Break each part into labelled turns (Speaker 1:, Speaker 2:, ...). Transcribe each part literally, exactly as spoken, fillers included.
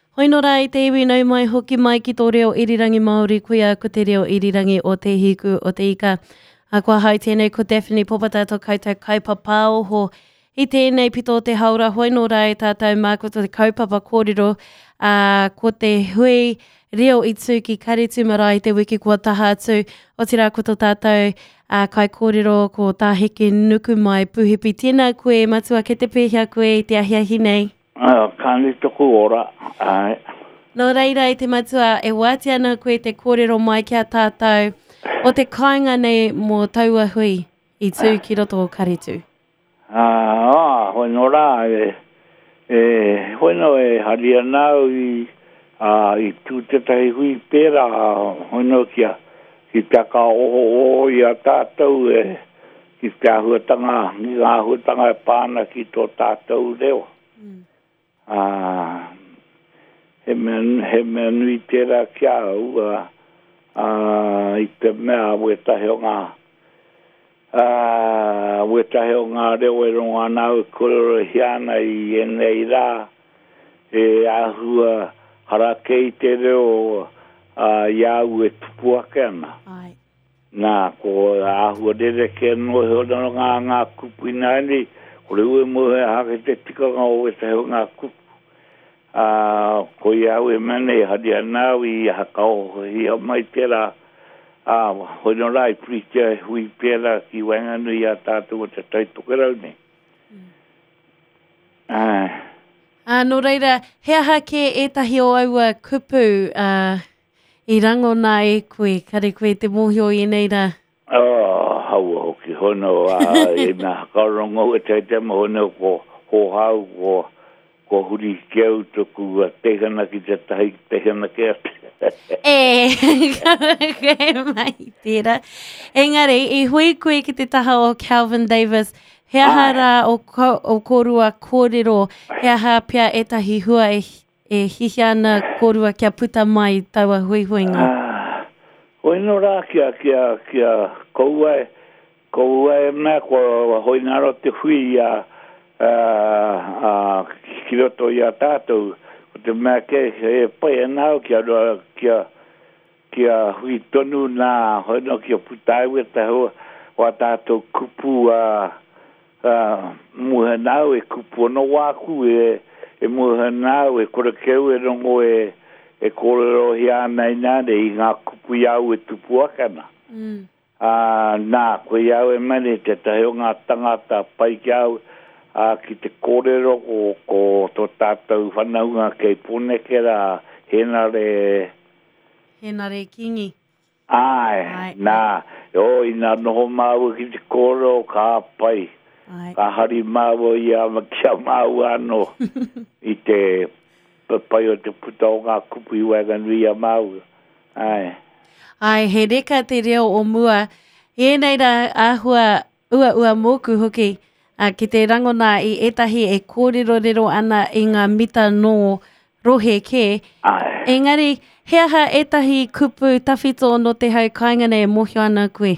Speaker 1: Hoi no rai te iwi nau mai hoki mai ki tō reo irirangi Māori kuia ko te reo irirangi o te hiku o te ika. A kua hau tēnei ko Daphne Popata tō koutou kaupapa oho. I tēnei pito o te haura hoi no rai tātou mākoto te kaupapa kōrero uh, ko te hui reo i tū ki karetu marae te wiki kua taha atu. O te rā ko tō tātou uh, kai kōrero ko tā heke nuku mai puhipi. Tēnā koe matua ke te pēhia koe i te ahiahi nei.
Speaker 2: Uh, kāni tuku ora. Ai.
Speaker 1: No reira i te matua, e wāti ana koe te kōrero mai kia tātou o te kāinga nei mō taua hui i tū ki roto o karetu.
Speaker 2: Ah, ah, hoi no rā, e, e, hoi no e haria nau i, uh, i tū te tahi hui pēra, hoi no kia, ki te ka oho oho i a tātou e, ki te ahuatanga, ni ngā ahuatanga e pāna ki tō tātou reo. Mm. Ah, he mea, he mea nui tērā kia au, uh, uh, i te mea wetahe o ngā, uh, wetahe o ngā reo e ronga nau e kororo hiana i enei rā, e ahua harakei te reo uh, iau e tupuake ana. Ai. Nā, ko ahua rere ke no he o ngā ngā kupu inani, ko reu e mohe hake te tika ngā o wetahe o ngā kupu. Uh, ko iau e mene hadi anau i hakao i o mai tera uh, hoi no rai pritia hui pera ki wanganu i a tātou o te taitokerau ne. Mm. Uh,
Speaker 1: uh, no reira, he aha ke etahi o aua kupu uh, i rango nā e koe, kare koe te mohio i nei rā?
Speaker 2: Oh, haua hoki hono uh, e mea hakarongo e te te mohono ko ho hau ko ko huri keu tuku tehana ki te tahi tehana ke ate.
Speaker 1: E, kare mai tēra. Engari, i hui koe ki te taha o Calvin Davis, he aha rā o, ko, o korua kōrero, he aha pia etahi hua e, e hihi ana korua kia puta mai taua hui huinga.
Speaker 2: Ah, hoi no rā kia, kia, kia koua e, koua e mea kua hoi naro te hui a Uh, uh, ki roto i a tātou, o te mea ke e pai anau kia roa, kia, kia hui tonu nā, hoi no kia putau e te hoa, o a tātou kupu a uh, uh, muha nau e kupu no wāku e, e muha nau e kore keu e rongo e, e kōrero hia nei nane i ngā kupu iau e tupu akana. Mm. Uh, nā, koe iau e mani te tahi o ngā tangata pai kiau, a ki te kōrero ko, ko tō tātou whanaunga kei pone kera henare...
Speaker 1: Henare kingi.
Speaker 2: Ai, ai nā, ai. O ina noho māua ki te kōrero ka pai. Ai. Ka hari māua i a makia māua ano i te pai o te puta o ngā kupu i waganui a māua. Ai.
Speaker 1: Ai, he reka te reo o mua. E nei ra āhua ua ua mōku hoki. Uh, ki te rangona i etahi e kōrero rero ana i ngā mita no rohe ke. Ai. Engari, he aha etahi kupu tawhito no te hau kaingana e mohio ana koe?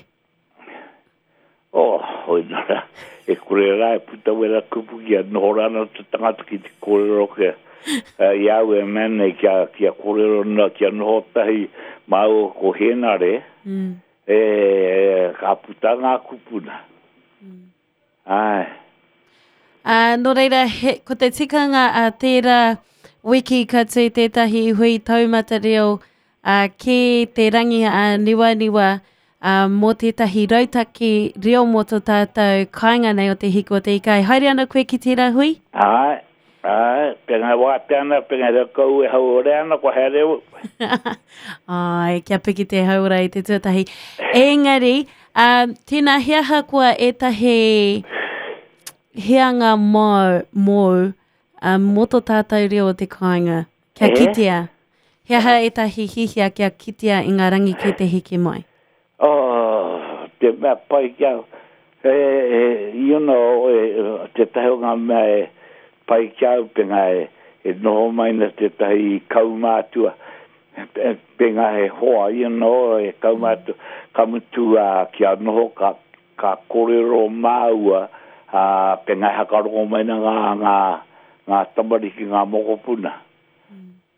Speaker 2: Oh, hoi nara. E kore rai puta wera kupu kia nohorana te tangata ki te kōrero ke. Uh, iau e mene kia, kia kōrero na kia nohotahi mau ko henare. Mm. E, e ka puta ngā kupuna. Mm. Ai.
Speaker 1: Uh, no reira, he, ko te tikanga a uh, tērā wiki ka tū tētahi hui taumata reo uh, ki te rangi a uh, niwa niwa uh, mō tētahi rautaki reo mō tō tātou kāinga nei o te hiko o te ikai. Haere ana koe ki tērā hui?
Speaker 2: Ai, ai, penga wāte ana, penga reo kou e haure ana ko haere o.
Speaker 1: Ai, kia piki te haura i te tuatahi. Engari, uh, tēnā heaha kua etahi... heanga mau mō uh, moto tātou reo o te kāinga. Kia e? Kitea. Heaha etahi hihia kia kitea i ngā rangi ki te hiki mai.
Speaker 2: Oh, te mea pai kia. E, e, you know, e, te tahi o ngā mea e pai kia penga e, e noho mai na te tahi kaumātua. Penga e hoa, you know, e kaumātua. Kamutua kia noho ka, ka kōrero māua. Uh, pengai hakarongo mai na ngā, ngā, ngā tamariki ngā mokopuna. Mm.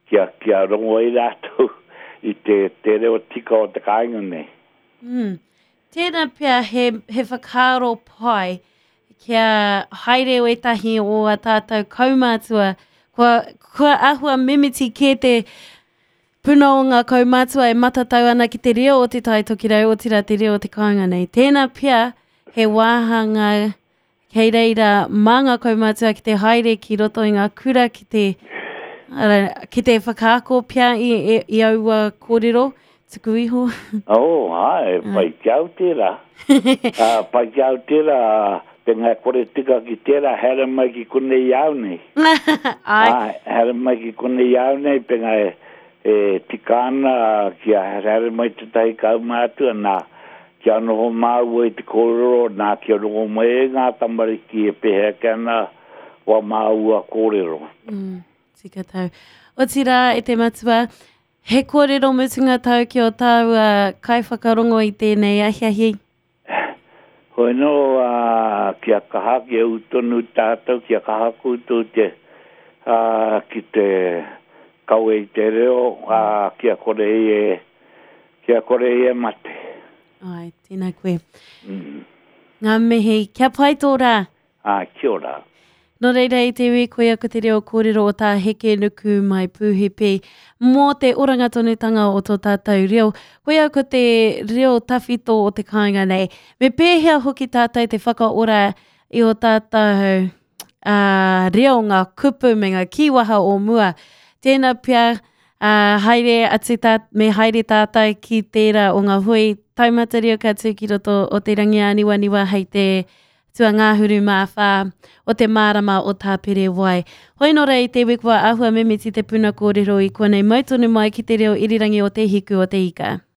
Speaker 2: kia, kia rongo i rātou i te, te reo tika o te kāinga nei.
Speaker 1: Mm. Tēnā pia he, he whakaaro pai kia haere o etahi o a tātou kaumātua. Kua, kua ahua mimiti kē te puna o ngā kaumātua e matatau ana ki te reo o te tai toki rau o tira te reo o te kāinga nei. Tēnā pia he wāhanga kei reira mā ngā kaumātua ki te haere ki roto i ngā kura ki te, ara, ki te whakaako pia i, i, i aua kōrero. Tuku iho.
Speaker 2: Oh, ai, pai kiau tērā. uh, pai kiau tērā, te ngā kore tika ki tērā, hera mai ki kune iau nei. Ai. Hera mai ki kune iau nei, pe ngā e, e tikana ki a hera mai te tahi kau mātua, nā ki anoho māu e te kōrero, nā ki anoho mai ngā tamariki e pehe kana wa māu a kōrero.
Speaker 1: Mm, tika tau. O tira e te matua, he kōrero mutunga tau ki o tāu uh, kai whakarongo i tēnei ahi ahi?
Speaker 2: Hoi no, uh, kia kaha ki au tonu tātou, kia kaha koutou te, uh, ki te kau e te reo, uh, kia kore e, kia kore e mate.
Speaker 1: Ai, tēnā koe.
Speaker 2: Mm.
Speaker 1: Ngā mihi, kia pai tō rā?
Speaker 2: Ah, kia ora.
Speaker 1: Nō reira i te wē koe ako te reo kōrero o tā heke nuku mai pūhepe mō te orangatonutanga o tō tātou reo. Koe ako te reo tawhito o te kāinga nei. Me pēhea hoki tātou te whakaora i o tātou uh, reo ngā kupu me ngā kiwaha o mua. Tēnā pia uh, haere atu tā, me haere tātou ki tērā o ngā hui taumata reo katu ki roto o te rangi aniwa niwa hei te tua ngāhuru māwhā o te mārama o tāpere wai. Hoi nō rei te wikwa ahua mimiti te puna kōrero i konei mautonu mai ki te reo irirangi o te hiku o te ika.